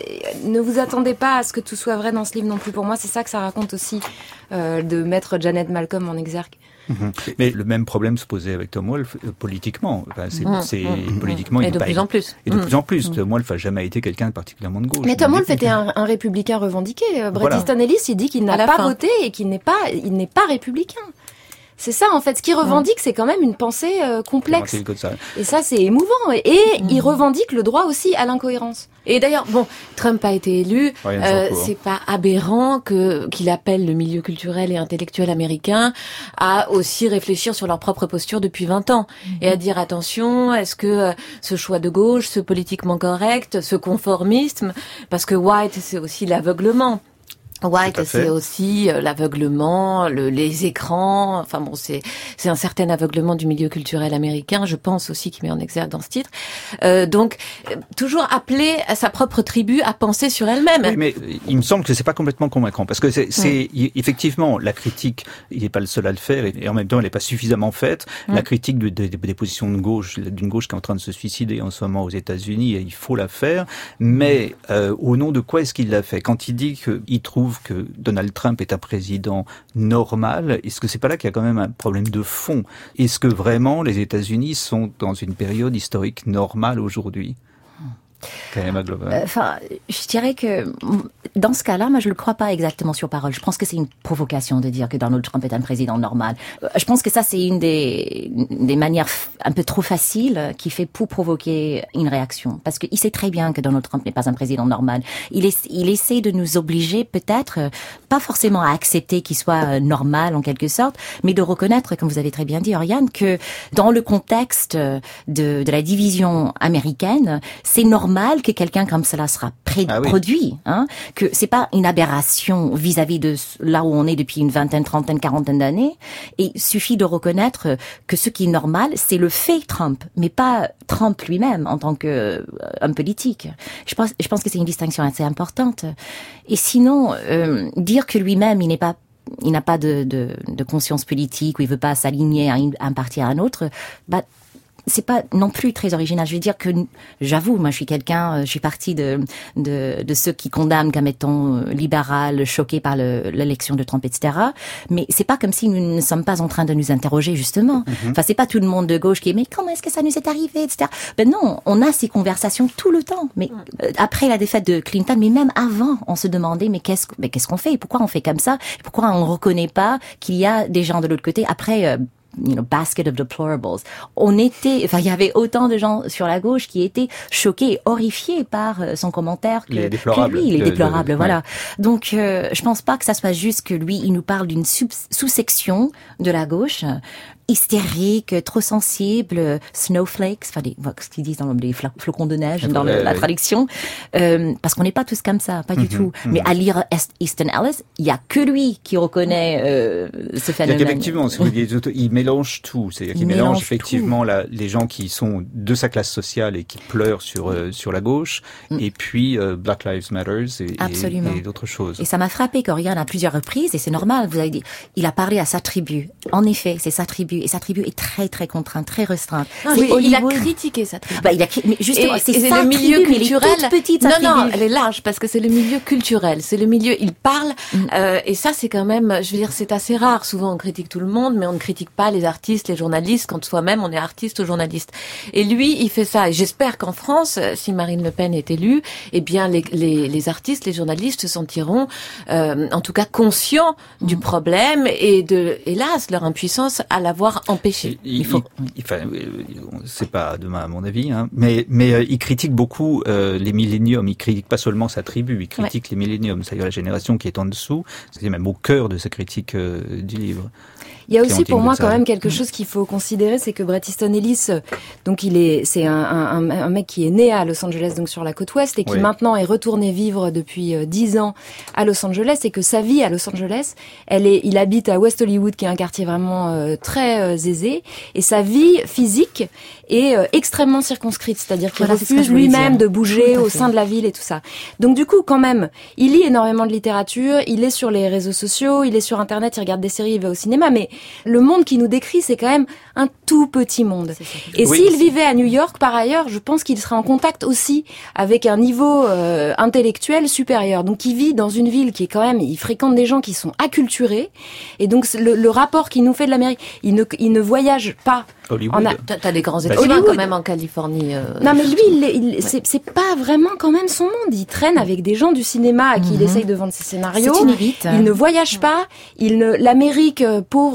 ne vous attendez pas à ce que tout soit vrai dans ce livre non plus. Pour moi, c'est ça que ça raconte aussi, euh, de mettre Janet Malcolm en exergue. Mmh. Mais le même problème se posait avec Tom Wolfe euh, politiquement. Enfin, c'est, mmh. c'est mmh. politiquement. Et il de pas, plus en plus. Et de mmh. plus en plus. Mmh. Tom Wolfe a jamais été quelqu'un de particulièrement de gauche. Mais Tom Wolfe était un, un républicain revendiqué. Bret voilà. Easton Ellis, il dit qu'il n'a pas fin. voté et qu'il n'est pas, il n'est pas républicain. C'est ça, en fait. Ce qu'il revendique, c'est quand même une pensée euh, complexe. Et ça, c'est émouvant. Et, et mmh. il revendique le droit aussi à l'incohérence. Et d'ailleurs, bon, Trump a été élu. Euh, c'est pas aberrant que qu'il appelle le milieu culturel et intellectuel américain à aussi réfléchir sur leur propre posture depuis vingt ans mmh. et à dire attention, est-ce que euh, ce choix de gauche, ce politiquement correct, ce conformisme, parce que White, c'est aussi l'aveuglement. White, c'est aussi euh, l'aveuglement, le, les écrans. Enfin bon, c'est c'est un certain aveuglement du milieu culturel américain, je pense aussi, qui met en exergue dans ce titre. Euh, donc, euh, toujours appeler à sa propre tribu à penser sur elle-même. Oui, mais il me semble que c'est pas complètement convaincant, parce que c'est, c'est mmh. effectivement la critique. Il n'est pas le seul à le faire, et, et en même temps, elle n'est pas suffisamment faite. Mmh. La critique de, de, de, des positions de gauche, d'une gauche qui est en train de se suicider en ce moment aux États-Unis, et il faut la faire. Mais euh, au nom de quoi est-ce qu'il l'a fait? Quand il dit qu'il trouve que Donald Trump est un président normal, est-ce que c'est pas là qu'il y a quand même un problème de fond? Est-ce que vraiment les États-Unis sont dans une période historique normale aujourd'hui? Quand même, enfin, je dirais que dans ce cas-là, moi, je le crois pas exactement sur parole. Je pense que c'est une provocation de dire que Donald Trump est un président normal. Je pense que ça, c'est une des, des manières un peu trop faciles qui fait pour provoquer une réaction. Parce qu'il sait très bien que Donald Trump n'est pas un président normal. Il, est, il essaie de nous obliger, peut-être, pas forcément à accepter qu'il soit normal en quelque sorte, mais de reconnaître, comme vous avez très bien dit, Oriane, que dans le contexte de, de la division américaine, c'est normal que quelqu'un comme cela sera pré- ah oui. produit, hein, que c'est pas une aberration vis-à-vis de là où on est depuis une vingtaine, trentaine, quarantaine d'années. Et il suffit de reconnaître que ce qui est normal, c'est le fait Trump, mais pas Trump lui-même en tant que euh, homme politique. Je pense, je pense que c'est une distinction assez importante. Et sinon, euh, dire que lui-même, il n'est pas il n'a pas de, de, de conscience politique ou il veut pas s'aligner à, une, à un parti à un autre, bah c'est pas non plus très original. Je veux dire que, j'avoue, moi je suis quelqu'un, je suis partie de de, de ceux qui condamnent comme étant libéral, choqués par le, l'élection de Trump, et cetera. Mais c'est pas comme si nous ne sommes pas en train de nous interroger justement. Mm-hmm. Enfin, c'est pas tout le monde de gauche qui est mais comment est-ce que ça nous est arrivé, et cetera. Ben non, on a ces conversations tout le temps. Mais euh, après la défaite de Clinton, mais même avant, on se demandait mais qu'est-ce mais qu'est-ce qu'on fait? Pourquoi on fait comme ça? Pourquoi on reconnaît pas qu'il y a des gens de l'autre côté? Après. Euh, You know, basket of deplorables. On était, enfin, il y avait autant de gens sur la gauche qui étaient choqués, horrifiés par son commentaire que, il est déplorable. que lui, il est de, déplorable, de, voilà. Ouais. Donc, euh, je pense pas que ça soit juste que lui, il nous parle d'une sub- sous-section de la gauche, hystérique, trop sensible, snowflakes, enfin, des, ce qu'ils disent dans les flocons de neige, dans le, la traduction, euh, parce qu'on n'est pas tous comme ça, pas du mm-hmm, tout. Mm-hmm. Mais à lire Easton Ellis, il y a que lui qui reconnaît euh, ce phénomène. Il y a qu'effectivement, il mélange tout, c'est-à-dire qu'il mélange, mélange effectivement la, les gens qui sont de sa classe sociale et qui pleurent sur euh, sur la gauche, mm. et puis euh, Black Lives Matter et, et, et d'autres choses. Et ça m'a frappé qu'Oriane à plusieurs reprises, et c'est normal, vous avez dit, il a parlé à sa tribu. En effet, c'est sa tribu. Et sa tribu est très très contrainte, très restreinte. Ah, oui, il a critiqué sa tribu. Bah, il a, mais justement, et, c'est, et c'est sa le milieu tribu, culturel. Elle est toute petite, sa non, tribu. non, elle est large parce que c'est le milieu culturel. C'est le milieu. Il parle mm. euh, et ça, c'est quand même. Je veux dire, c'est assez rare. Souvent, on critique tout le monde, mais on ne critique pas les artistes, les journalistes, quand soi-même on est artiste ou journaliste. Et lui, il fait ça. Et j'espère qu'en France, si Marine Le Pen est élue, eh bien, les, les, les artistes, les journalistes se sentiront, euh, en tout cas, conscients mm. du problème et de, hélas, leur impuissance à l'avoir empêché. Il, il faut. Il, enfin, c'est pas demain à mon avis, hein, mais mais euh, il critique beaucoup euh, les milléniums. Il critique pas seulement sa tribu, il critique ouais. les milléniums, c'est-à-dire la génération qui est en dessous. C'est même au cœur de sa critique euh, du livre. Il y a aussi pour moi quand même quelque chose qu'il faut considérer, c'est que Bret Easton Ellis, donc il est, c'est un, un, un mec qui est né à Los Angeles, donc sur la côte ouest, et qui oui. maintenant est retourné vivre depuis dix ans à Los Angeles, et que sa vie à Los Angeles, elle est, il habite à West Hollywood, qui est un quartier vraiment euh, très euh, aisé, et sa vie physique est euh, extrêmement circonscrite, c'est-à-dire qu'il voilà, refuse lui-même de bouger au sein de la ville et tout ça. Donc du coup, quand même, il lit énormément de littérature, il est sur les réseaux sociaux, il est sur Internet, il regarde des séries, il va au cinéma, mais le monde qui nous décrit, c'est quand même un tout petit monde. Et oui, s'il vivait à New York, par ailleurs, je pense qu'il serait en contact aussi avec un niveau euh, intellectuel supérieur. Donc, il vit dans une ville qui est quand même, il fréquente des gens qui sont acculturés. Et donc, le, le rapport qu'il nous fait de l'Amérique, il ne, il ne voyage pas. Hollywood. A... T'as, t'as des grands écrivains quand même en Californie. Euh... Non, mais lui, il, il, ouais. c'est, c'est pas vraiment quand même son monde. Il traîne avec des gens du cinéma à qui mm-hmm. il essaye de vendre ses scénarios. C'est une élite. Il ne voyage pas. Il ne, l'Amérique pauvre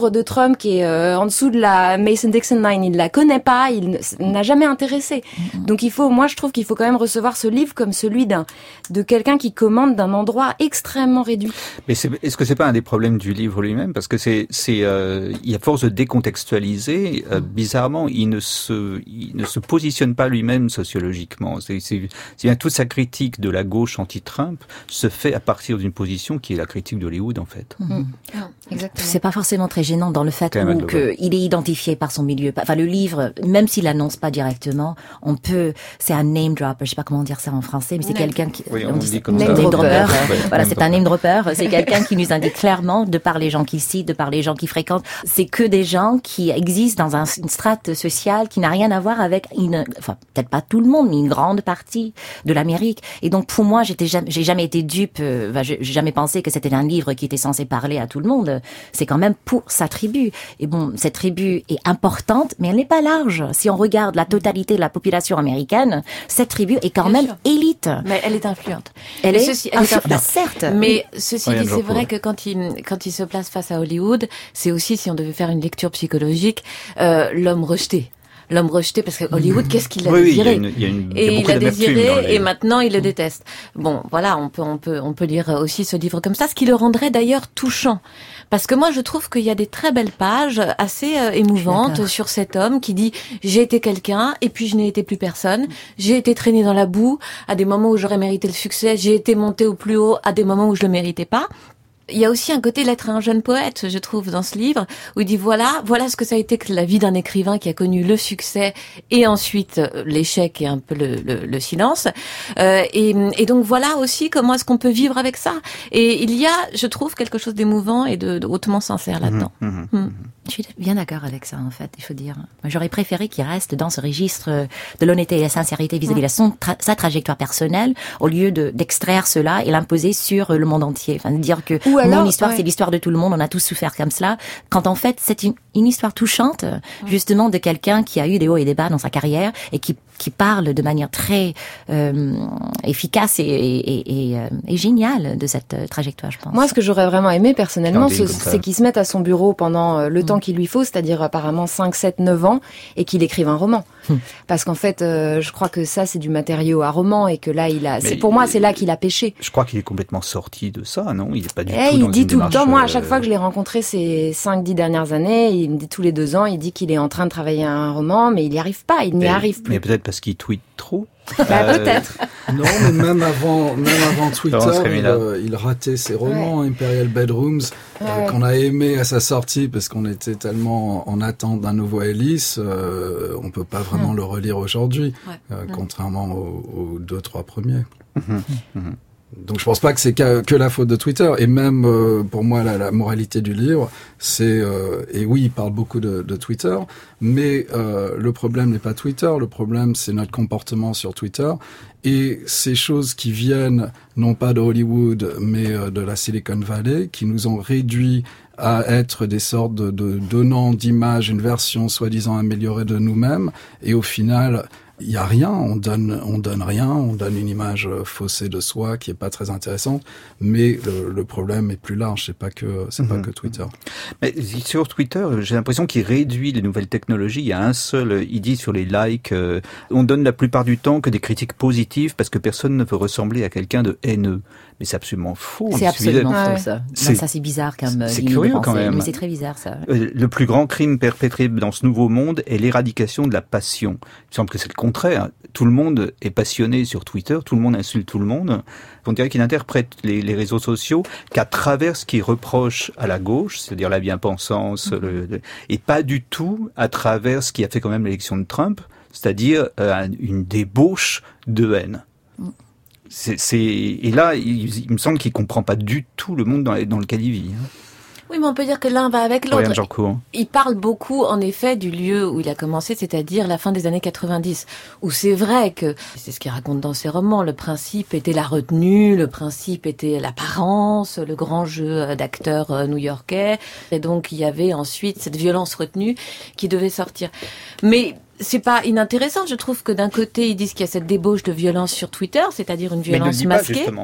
l'ombre de Trump qui est euh, en dessous de la Mason-Dixon line, il la connaît pas, il ne, n'a jamais intéressé. Mm-hmm. Donc il faut, moi je trouve qu'il faut quand même recevoir ce livre comme celui d'un de quelqu'un qui commande d'un endroit extrêmement réduit. Mais c'est, est-ce que c'est pas un des problèmes du livre lui-même, parce que c'est, c'est, euh, il à force de décontextualiser, euh, bizarrement, il ne se, il ne se positionne pas lui-même sociologiquement. C'est, c'est, c'est bien toute sa critique de la gauche anti-Trump se fait à partir d'une position qui est la critique d'Hollywood en fait. Mmh. Exactement. C'est pas forcément très gênant dans le fait où que il est identifié par son milieu. Enfin, le livre, même s'il l'annonce pas directement, on peut, c'est un name dropper, je sais pas comment dire ça en français, mais c'est name. quelqu'un qui, oui, on, on dit, dit comme name ça. dropper. Ouais, voilà, c'est un name dropper. C'est quelqu'un qui nous indique clairement, de par les gens qu'il cite, de par les gens qu'il fréquente, c'est que des gens qui existent dans un, une strate sociale qui n'a rien à voir avec une, enfin, peut-être pas tout le monde, mais une grande partie de l'Amérique. Et donc, pour moi, j'étais jamais, j'ai jamais été dupe, euh, enfin, j'ai jamais pensé que c'était un livre qui était censé parler à tout le monde. C'est quand même pour sa tribu. Et bon, cette tribu est importante, mais elle n'est pas large. Si on regarde la totalité de la population américaine, cette tribu est quand Bien même sûr. élite. Mais elle est influente. Elle mais est, ceci, elle est influente. Bah, certes. Mais ceci dit, c'est vrai que quand il, quand il se place face à Hollywood, c'est aussi, si on devait faire une lecture psychologique, euh, l'homme rejeté. L'homme rejeté, parce que Hollywood, mmh. qu'est-ce qu'il a oui, désiré? Oui, il y a une, il y a une, et il y a il a désiré, les... et maintenant il le déteste. Bon, voilà, on peut, on peut, on peut lire aussi ce livre comme ça, ce qui le rendrait d'ailleurs touchant. Parce que moi, je trouve qu'il y a des très belles pages assez euh, émouvantes sur cet homme qui dit « J'ai été quelqu'un, et puis je n'ai été plus personne. J'ai été traîné dans la boue à des moments où j'aurais mérité le succès. J'ai été monté au plus haut à des moments où je le méritais pas. » Il y a aussi un côté l'être un jeune poète, je trouve, dans ce livre, où il dit voilà, voilà ce que ça a été que la vie d'un écrivain qui a connu le succès et ensuite l'échec et un peu le, le, le silence. Euh, et, et donc voilà aussi comment est-ce qu'on peut vivre avec ça. Et il y a, je trouve, quelque chose d'émouvant et de, de hautement sincère là-dedans. Mmh, mmh, mmh. Je suis bien d'accord avec ça, en fait, il faut dire. J'aurais préféré qu'il reste dans ce registre de l'honnêteté et la sincérité vis-à-vis mmh. de son tra- sa trajectoire personnelle, au lieu de, d'extraire cela et l'imposer sur le monde entier. Enfin, de dire que Ou alors, mon histoire, ouais. c'est l'histoire de tout le monde, on a tous souffert comme cela. Quand en fait, c'est une, une histoire touchante, mmh. justement, de quelqu'un qui a eu des hauts et des bas dans sa carrière et qui qui parle de manière très euh, efficace et, et, et, et géniale de cette trajectoire, je pense. Moi, ce que j'aurais vraiment aimé, personnellement, c'est, c'est qu'il se mette à son bureau pendant le mmh. temps qu'il lui faut, c'est-à-dire apparemment cinq, sept, neuf ans, et qu'il écrive un roman. Mmh. Parce qu'en fait, euh, je crois que ça, c'est du matériau à roman, et que là, il a... C'est, pour moi, c'est là qu'il a pêché. Je crois qu'il est complètement sorti de ça, non? Il est pas du et tout il dans dit une tout le temps, moi, à euh... chaque fois que je l'ai rencontré ces cinq, dix dernières années, il me dit tous les deux ans, il dit qu'il est en train de travailler à un roman, mais il n'y arrive pas, il n'y mais, arrive plus. Mais peut-être parce qu'il tweet trop. Bah, euh... peut-être. Non, mais même avant, même avant Twitter, il, euh, il ratait ses romans, ouais. Imperial Bedrooms, ouais. euh, qu'on a aimé à sa sortie parce qu'on était tellement en attente d'un nouveau Alice, euh, on peut pas vraiment mmh. le relire aujourd'hui, ouais. euh, mmh. contrairement aux, aux deux, trois premiers. Mmh. Mmh. Donc je pense pas que c'est que, que la faute de Twitter. Et même euh, pour moi la, la moralité du livre, c'est euh, et oui il parle beaucoup de, de Twitter, mais euh, le problème n'est pas Twitter, le problème c'est notre comportement sur Twitter et ces choses qui viennent non pas de Hollywood mais euh, de la Silicon Valley, qui nous ont réduit à être des sortes de, de donnants d'images, une version soi-disant améliorée de nous-mêmes, et au final il y a rien, on donne, on donne rien, on donne une image faussée de soi qui est pas très intéressante, mais le, le problème est plus large, c'est pas que, c'est mmh. pas que Twitter. Mais sur Twitter, j'ai l'impression qu'il réduit les nouvelles technologies. Il y a un seul, il dit sur les likes, euh, on donne la plupart du temps que des critiques positives parce que personne ne veut ressembler à quelqu'un de haineux. Mais c'est absolument faux. C'est absolument faux, ouais. ça. C'est, non, ça, c'est bizarre comme C'est curieux quand même. Mais c'est très bizarre, ça. Le plus grand crime perpétré dans ce nouveau monde est l'éradication de la passion. Il me semble que c'est le contraire. Tout le monde est passionné sur Twitter, tout le monde insulte tout le monde. On dirait qu'il interprète les, les réseaux sociaux qu'à travers ce qu'il reproche à la gauche, c'est-à-dire la bien-pensance, mmh. le, le, et pas du tout à travers ce qui a fait quand même l'élection de Trump, c'est-à-dire euh, une débauche de haine. Mmh. C'est, c'est, et là, il, il me semble qu'il comprend pas du tout le monde dans, dans lequel il vit. Hein. Oui, mais on peut dire que l'un va avec l'autre. Oui, il parle beaucoup, en effet, du lieu où il a commencé, c'est-à-dire la fin des années quatre-vingt-dix, où c'est vrai que, c'est ce qu'il raconte dans ses romans, le principe était la retenue, le principe était l'apparence, le grand jeu d'acteurs new-yorkais, et donc il y avait ensuite cette violence retenue qui devait sortir. Mais c'est pas inintéressant, je trouve que d'un côté, ils disent qu'il y a cette débauche de violence sur Twitter, c'est-à-dire une violence mais ne masquée. Pas, justement.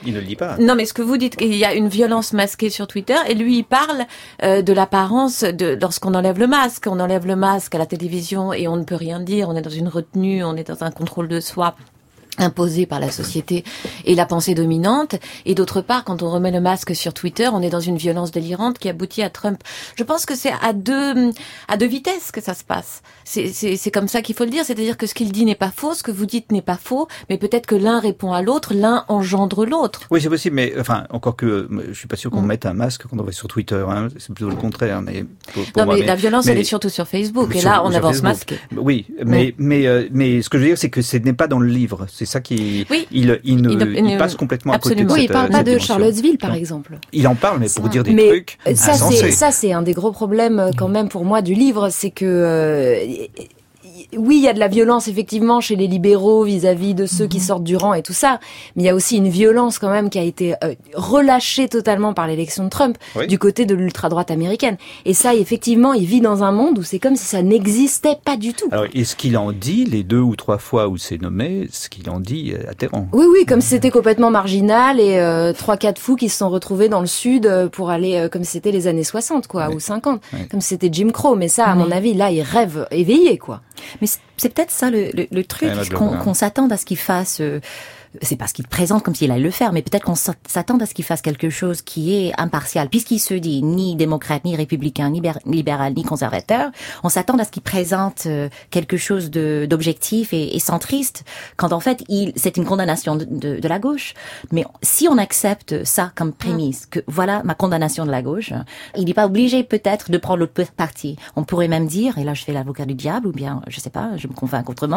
Il ne le dit pas. Non, mais ce que vous dites, qu'il y a une violence masquée sur Twitter, et lui, il parle euh, de l'apparence de lorsqu'on enlève le masque. On enlève le masque à la télévision et on ne peut rien dire. On est dans une retenue, on est dans un contrôle de soi imposé par la société et la pensée dominante. Et d'autre part, quand on remet le masque sur Twitter, on est dans une violence délirante qui aboutit à Trump. Je pense que c'est à deux à deux vitesses que ça se passe. C'est c'est c'est comme ça qu'il faut le dire, c'est-à-dire que ce qu'il dit n'est pas faux, ce que vous dites n'est pas faux, mais peut-être que l'un répond à l'autre, l'un engendre l'autre. Oui, c'est possible, mais enfin, encore que je suis pas sûr qu'on mmh. mette un masque quand on va sur Twitter, hein. C'est plutôt le contraire. Mais pour, pour non, moi, mais, mais la violence, mais, elle est surtout sur Facebook, et sur, là, on avance Facebook. masqué. Oui, mais mmh. mais euh, mais ce que je veux dire, c'est que ce n'est pas dans le livre. C'est ça qui oui. il il, ne, il, il, il passe complètement absolument. à côté de oui, cette, il parle pas de dimension. Charlottesville, par exemple. Il en parle, mais pour ça, dire des mais trucs ça, insensés. c'est, ça, c'est un des gros problèmes quand même pour moi du livre, c'est que euh, oui, il y a de la violence effectivement chez les libéraux vis-à-vis de ceux qui sortent du rang et tout ça, mais il y a aussi une violence quand même qui a été euh, relâchée totalement par l'élection de Trump oui. du côté de l'ultra-droite américaine. Et ça, effectivement, il vit dans un monde où c'est comme si ça n'existait pas du tout. Alors, et ce qu'il en dit, les deux ou trois fois où c'est nommé, ce qu'il en dit est atterrant. Oui, oui, comme si c'était complètement marginal et euh, trois, quatre fous qui se sont retrouvés dans le sud pour aller, euh, comme si c'était les années soixante, quoi, oui. ou cinquante, oui. comme si c'était Jim Crow. Mais ça, à oui. mon avis, là, il rêve éveillé, quoi. Mais c'est peut-être ça le, le, le truc, ouais, qu'on, qu'on s'attende à ce qu'il fasse... Euh, c'est pas ce qu'il présente comme s'il allait le faire, mais peut-être qu'on s'attend à ce qu'il fasse quelque chose qui est impartial. Puisqu'il se dit ni démocrate, ni républicain, ni libéral, ni conservateur, on s'attend à ce qu'il présente quelque chose de, d'objectif et, et centriste, quand en fait, il, c'est une condamnation de, de, de la gauche. Mais si on accepte ça comme prémisse, que voilà ma condamnation de la gauche, il n'est pas obligé peut-être de prendre l'autre parti. On pourrait même dire, et là je fais l'avocat du diable, ou bien, je sais pas, je me convainc autrement,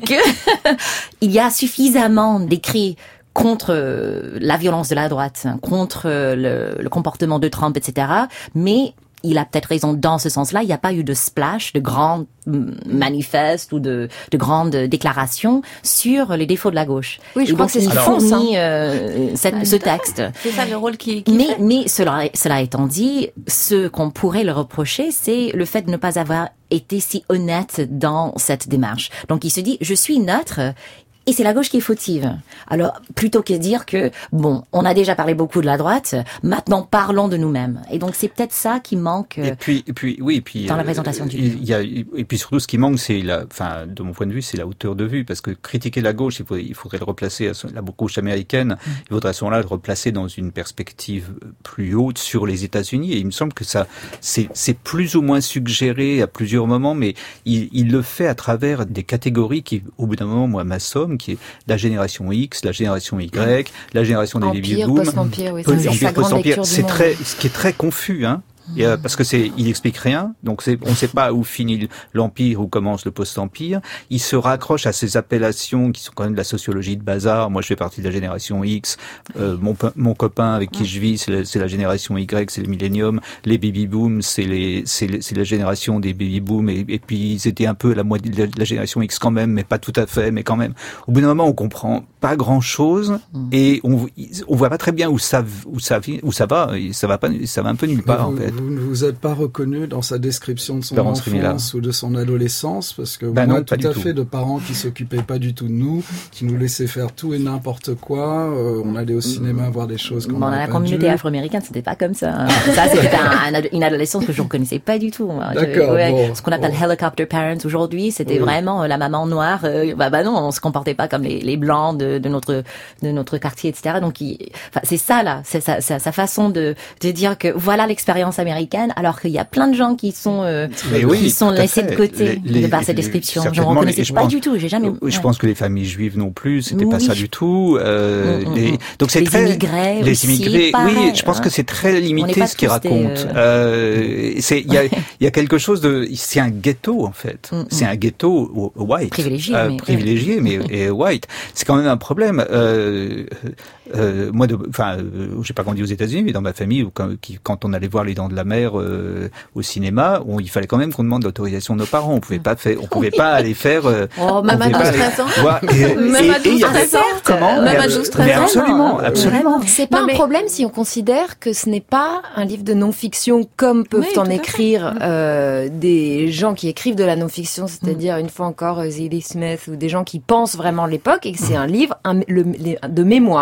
que il y a suffisamment des écrit contre la violence de la droite, contre le, le comportement de Trump, et cetera. Mais il a peut-être raison dans ce sens-là. Il n'y a pas eu de splash, de grands manifestes ou de, de grandes déclarations sur les défauts de la gauche. Oui, je Et crois donc, que c'est il fournit euh, cette, ce texte. C'est ça le rôle qui, qui mais, fait. Mais cela, cela étant dit, ce qu'on pourrait le reprocher, c'est le fait de ne pas avoir été si honnête dans cette démarche. Donc il se dit, je suis neutre. Et c'est la gauche qui est fautive. Alors, plutôt que de dire que, bon, on a déjà parlé beaucoup de la droite, maintenant parlons de nous-mêmes. Et donc, c'est peut-être ça qui manque et puis, et puis, oui, et puis, dans la présentation du livre. Il y a, et puis surtout, ce qui manque, c'est la, enfin, de mon point de vue, c'est la hauteur de vue. Parce que critiquer la gauche, il faudrait, il faudrait le replacer, à la gauche américaine, mmh. il faudrait à ce moment-là le replacer dans une perspective plus haute sur les États-Unis. Et il me semble que ça, c'est, c'est plus ou moins suggéré à plusieurs moments, mais il, il le fait à travers des catégories qui, au bout d'un moment, moi, m'assomment, qui est la génération X, la génération Y, la génération des baby boom, post-empire, oui, c'est, c'est, post-empire, c'est très, ce qui est très confus, hein. Et, euh, parce que c'est, il explique rien, donc c'est, on ne sait pas où finit l'empire, où commence le post-empire. Il se raccroche à ces appellations qui sont quand même de la sociologie de bazar. Moi, je fais partie de la génération X. Euh, mon, mon copain avec qui je vis, c'est la, c'est la génération Y, c'est le millénium. Les baby boom, c'est les, c'est, les, c'est la génération des baby boom. Et, et puis ils étaient un peu la moitié de la génération X quand même, mais pas tout à fait, mais quand même. Au bout d'un moment, on comprend pas grand-chose et on, on voit pas très bien où ça, où ça, où ça va. Et ça va pas, ça va un peu nulle part en fait. Vous ne vous êtes pas reconnu dans sa description de son Laurence enfance Rimila. Ou de son adolescence, parce que ben moi, non, tout à tout. fait de parents qui s'occupaient pas du tout de nous, qui nous laissaient faire tout et n'importe quoi. Euh, on allait au cinéma voir des choses qu'on bon, dans n'aurait la pas communauté dû. afro-américaine, c'était pas comme ça. Hein. Ça, c'était un, un, une adolescence que je ne connaissais pas du tout. Moi. D'accord. Ouais, bon, ce qu'on appelle bon. helicopter parents aujourd'hui, c'était oui. vraiment euh, la maman noire. Euh, bah, bah non, on se comportait pas comme les, les blancs de, de notre de notre quartier, et cetera. Donc, il, enfin, c'est ça là, c'est sa, sa, sa façon de de dire que voilà l'expérience américaine, alors qu'il y a plein de gens qui sont euh, qui oui, sont laissés de côté les, les, de par cette description. Je ne les, reconnaissais je pas pense, du tout. J'ai jamais. Je ouais. pense que les familles juives non plus, c'était oui. pas ça du tout. Euh, mmh, les, mmh. donc c'est les très immigrés les aussi, immigrés. pareil, oui, je pense hein. que c'est très limité ce qu'ils racontent. Des, euh... euh, c'est il y a il y a quelque chose de c'est un ghetto en fait. Mmh, c'est un ghetto white. Privilégié, euh, mais, privilégié, ouais. mais et white. C'est quand même un problème. Euh, euh, moi, de, enfin, euh, j'ai pas grandi aux États-Unis, mais dans ma famille, où, quand, qui, quand on allait voir Les Dents de la Mer euh, au cinéma, on, il fallait quand même qu'on demande l'autorisation de nos parents. On pouvait pas faire, on pouvait oui. pas aller faire. Euh, oh, même à douze treize ans. Même à douze treize ans. Comment Même à douze treize ans. Mais absolument, absolument. C'est pas non, un problème si on considère que ce n'est pas un livre de non-fiction comme peuvent oui, en écrire euh, des gens qui écrivent de la non-fiction, c'est-à-dire mm. une fois encore Zadie Smith ou des gens qui pensent vraiment l'époque et que c'est un livre un, le, de mémoire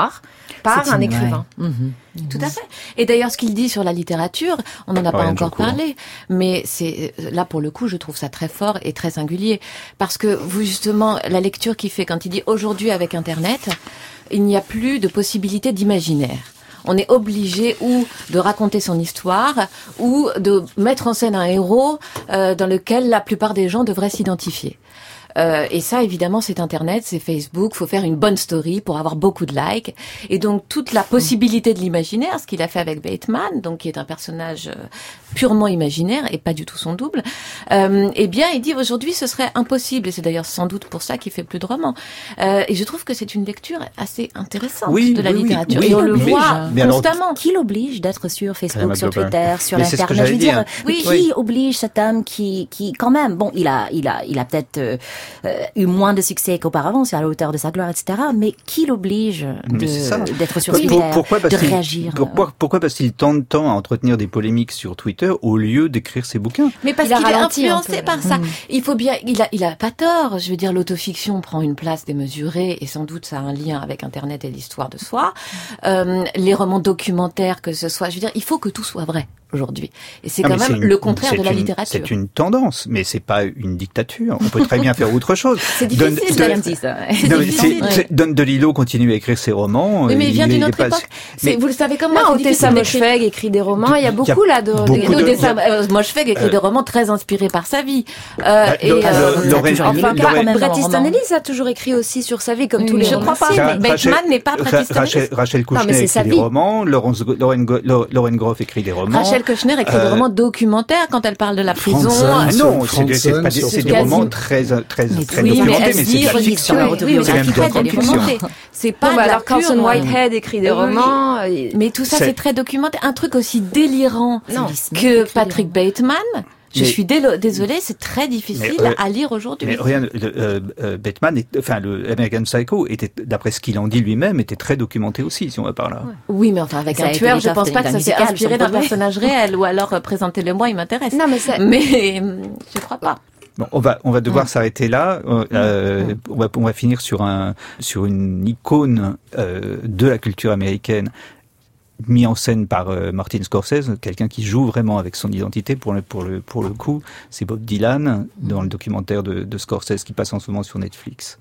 par C'est un une- écrivain. ouais. Mhm. Tout à fait. Et d'ailleurs, ce qu'il dit sur la littérature, on n'en a pas Oriane encore Jancourt. parlé, mais c'est là pour le coup, je trouve ça très fort et très singulier, parce que vous justement, la lecture qu'il fait quand il dit aujourd'hui avec Internet, il n'y a plus de possibilité d'imaginaire. On est obligé ou de raconter son histoire ou de mettre en scène un héros euh, dans lequel la plupart des gens devraient s'identifier. Euh, et ça, évidemment, c'est Internet, c'est Facebook. Faut faire une bonne story pour avoir beaucoup de likes. Et donc, toute la possibilité de l'imaginaire, ce qu'il a fait avec Bateman, donc qui est un personnage euh, purement imaginaire et pas du tout son double, euh, eh bien, il dit aujourd'hui, ce serait impossible. Et c'est d'ailleurs sans doute pour ça qu'il fait plus de romans. Euh, et je trouve que c'est une lecture assez intéressante Oui, de la oui, oui, littérature. oui, et on le mais- voit mais alors- constamment. Qui l'oblige d'être sur Facebook, Madame sur Gobin. Twitter, sur Mais c'est ce que Internet? Je veux j'allais dire, dire. oui, Oui. qui oblige cet homme qui, qui, quand même, bon, il a, il a, il a peut-être euh, euh, eu moins de succès qu'auparavant, c'est à la hauteur de sa gloire, et cetera. Mais qui l'oblige Mais c'est ça. de, d'être sur Pour- Twitter, pourquoi parce de qu'il- réagir? Pourquoi, pourquoi parce qu'il tente tant à entretenir des polémiques sur Twitter au lieu d'écrire ses bouquins. Mais parce Il a qu'il est ralenti un influencé peu, par ça. Mm. Il faut bien, il a, il a pas tort. Je veux dire, l'autofiction prend une place démesurée et sans doute ça a un lien avec Internet et l'histoire de soi. Euh, les romans documentaires, que ce soit, je veux dire, il faut que tout soit vrai aujourd'hui. Et c'est Ah, quand mais même c'est une- le contraire c'est de la une- littérature. C'est une tendance, mais c'est pas une dictature. On peut très bien faire autre chose. C'est Donne- difficile, donne- William dit ça. C'est Non, mais difficile, c'est- ouais. c'est- Don DeLillo continue à écrire ses romans. Oui, mais il vient est- d'une est autre pas- époque. mais- C'est- Vous le savez comme moi. Non, c'est difficile Otessa d'écrire. Moshfegh écrit des romans. Il y a Il y a beaucoup là de. beaucoup de- Et nous, de- des Sam- euh, Moshfegh écrit Euh. des romans très inspirés par sa vie. Euh, Bah, et, le- euh, le- Lorraine- toujours Enfin, Il est Lorraine- quand même Bret dans le Easton roman. Ellis a toujours écrit aussi sur sa vie, comme Oui, tous les je crois romanciers. pas. mais- Rachel- Bateman n'est pas Bret Ra- Easton Rachel, Ellis. Rachel Non, mais Kouchner c'est sa écrit des vie. romans, Laurence, Lauren, Go- Lau- Lauren Groff écrit des romans. Rachel Kushner écrit des Euh, romans documentaires quand elle parle de la prison. Franzen, Ah non, Sur c'est des, c'est pas des, Franzen, c'est des sur romans Quasi. très, très, Mais très oui, mais documentés, elle mais dit c'est de la registre fiction. sur la Oui, mais autobiographie. C'est même c'est de la très fiction. documenté. C'est pas Bon, de bah la alors Carson pure, euh, Whitehead écrit des oui. romans. euh, Mais tout ça, C'est- c'est très documenté. Un truc aussi délirant Non. que Patrick Bateman, je Mais- suis délo- désolée, c'est très difficile Mais, euh, à lire aujourd'hui. Mais regarde, le, euh, euh, Bateman, est, enfin le American Psycho était, d'après ce qu'il en dit lui-même, était très documenté aussi, si on va par là. Oui, mais enfin, avec Ça a un été tueur, déjà je pense fait pas que d'un ça s'est musical, inspiré sur d'un Broadway. personnage réel, ou alors euh, présentez-le-moi, il m'intéresse. Non, mais ça- Mais euh, je crois pas. Bon, on va on va devoir s'arrêter là. Euh, euh, on va on va finir sur un sur une icône euh, de la culture américaine mis en scène par euh, Martin Scorsese, quelqu'un qui joue vraiment avec son identité pour le pour le pour le coup, c'est Bob Dylan dans le documentaire de, de Scorsese qui passe en ce moment sur Netflix.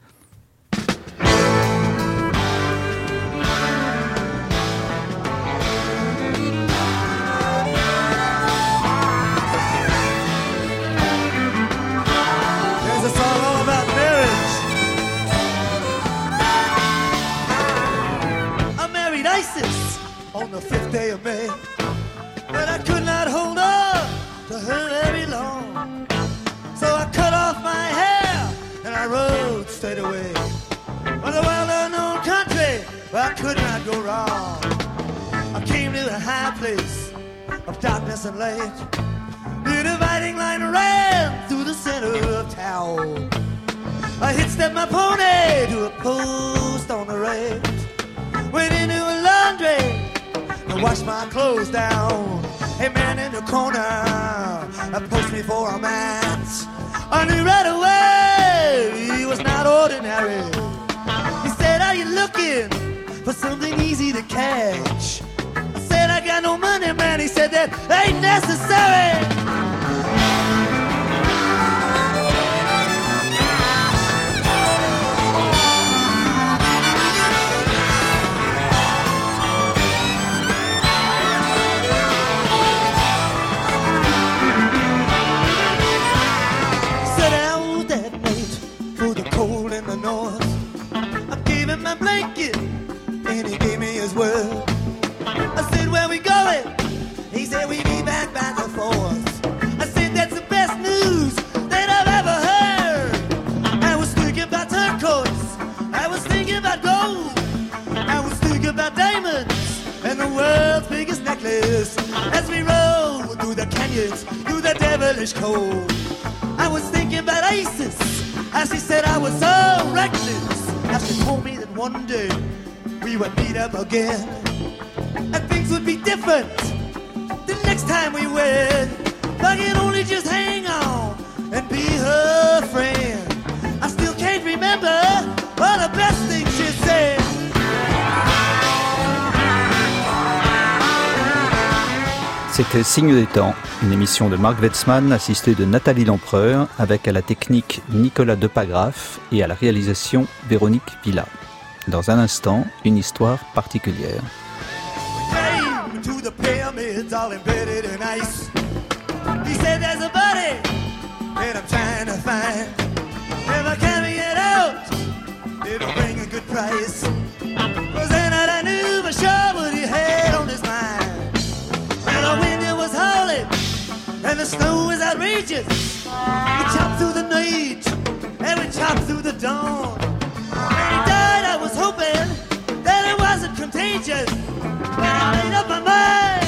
There's a song all about marriage. I married Isis on the fifth day of May, but I could not hold on to her very long. So I cut off my hair and I rode straight away for the well unknown country where I could not go wrong. I came to a high place of darkness and light. The dividing line ran through the center of town. I hitched my pony to a post on the right. Went into a laundry and washed my clothes down. A man in the corner approached me for a match. I knew right away he was not ordinary. He said, "Are you looking for something easy to catch?" I said, "I got no money, man." He said, "That ain't necessary." Set out that night for the cold in the north. I gave him my blanket and he gave me his word. I said, "Where we going?" He said, "We be back by the fourth." I said, "That's the best news that I've ever heard." I was thinking about turquoise, I was thinking about gold, I was thinking about diamonds and the world's biggest necklace. As we rode through the canyons, through the devilish cold, I was thinking about Isis, as she said I was so reckless. As she told me that one day we would meet up again, and things would be different the next time we wed. If I can only just hang on and be her friend. I still can't remember all the best things she said. C'était Signe des temps, une émission de Marc Wetzmann assistée de Nathalie Lempereur avec à la technique Nicolas Depagraf et à la réalisation Véronique Villa. Dans un instant, une histoire particulière. And the snow is outrageous. We chopped through the night and we chopped through the dawn. When he died, I was hoping that it wasn't contagious. But I made up my mind.